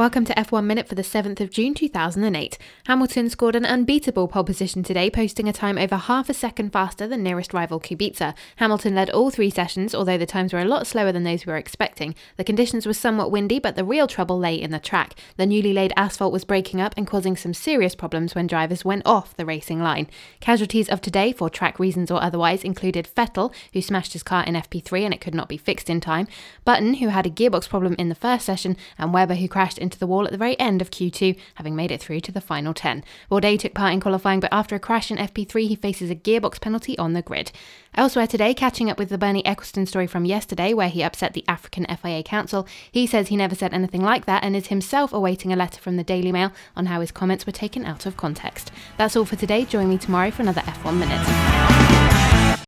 Welcome to F1 Minute for the 7th of June 2008. Hamilton scored an unbeatable pole position today, posting a time over half a second faster than nearest rival Kubica. Hamilton led all three sessions, although the times were a lot slower than those we were expecting. The conditions were somewhat windy, but the real trouble lay in the track. The newly laid asphalt was breaking up and causing some serious problems when drivers went off the racing line. Casualties of today, for track reasons or otherwise, included Vettel, who smashed his car in FP3 and it could not be fixed in time, Button, who had a gearbox problem in the first session, and Webber, who crashed into the wall at the very end of Q2, having made it through to the final 10. Bourdais took part in qualifying, but after a crash in FP3, he faces a gearbox penalty on the grid. Elsewhere today, catching up with the Bernie Ecclestone story from yesterday, where he upset the African FIA Council, he says he never said anything like that and is himself awaiting a letter from the Daily Mail on how his comments were taken out of context. That's all for today. Join me tomorrow for another F1 Minute.